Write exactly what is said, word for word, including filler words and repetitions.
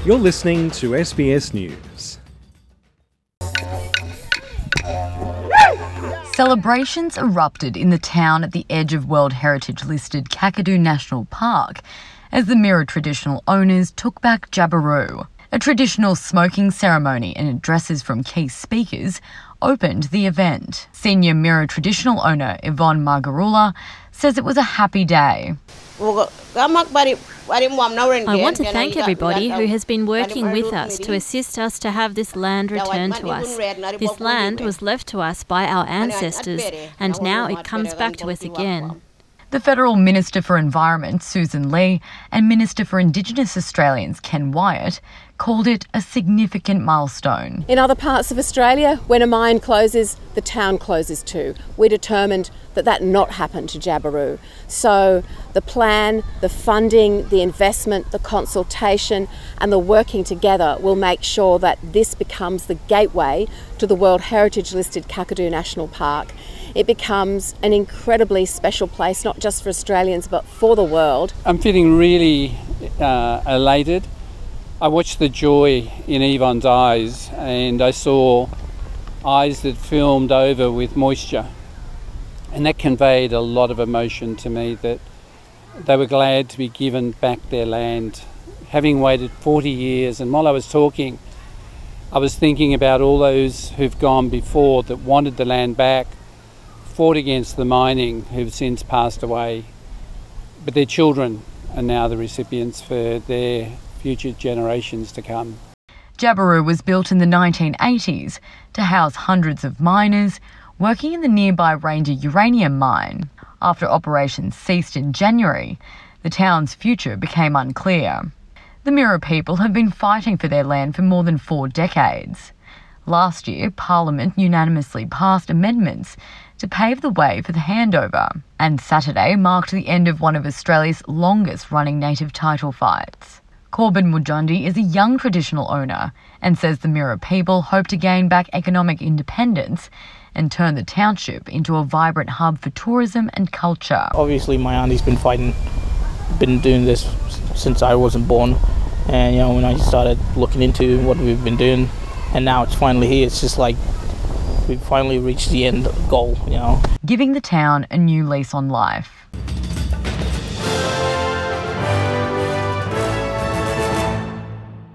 You're listening to S B S News. Celebrations erupted in the town at the edge of World Heritage-listed Kakadu National Park as the Mirarr traditional owners took back Jabiru. A traditional smoking ceremony and addresses from key speakers opened the event. Senior Mirarr traditional owner Yvonne Margarula says it was a happy day. I want to thank everybody who has been working with us to assist us to have this land returned to us. This land was left to us by our ancestors, and now it comes back to us again. The Federal Minister for Environment, Susan Lee, and Minister for Indigenous Australians, Ken Wyatt, called it a significant milestone. In other parts of Australia, when a mine closes, the town closes too. We're determined that that not happen to Jabiru. So the plan, the funding, the investment, the consultation and the working together will make sure that this becomes the gateway to the World Heritage listed Kakadu National Park. It becomes an incredibly special place, not just for Australians, but for the world. I'm feeling really uh, elated. I watched the joy in Yvonne's eyes, and I saw eyes that filmed over with moisture. And that conveyed a lot of emotion to me, that they were glad to be given back their land, having waited forty years. And while I was talking, I was thinking about all those who've gone before that wanted the land back, fought against the mining, who've since passed away, but their children are now the recipients for their future generations to come. Jabiru was built in the nineteen eighties to house hundreds of miners working in the nearby Ranger uranium mine. After operations ceased in January, the town's future became unclear. The Mirarr people have been fighting for their land for more than four decades. Last year, Parliament unanimously passed amendments to pave the way for the handover, and Saturday marked the end of one of Australia's longest-running native title fights. Corbin Mujundi is a young traditional owner and says the Mirarr people hope to gain back economic independence and turn the township into a vibrant hub for tourism and culture. Obviously, my auntie's been fighting, been doing this since I wasn't born, and you know, when I started looking into what we've been doing, and now it's finally here, it's just like we've finally reached the end goal, you know. Giving the town a new lease on life.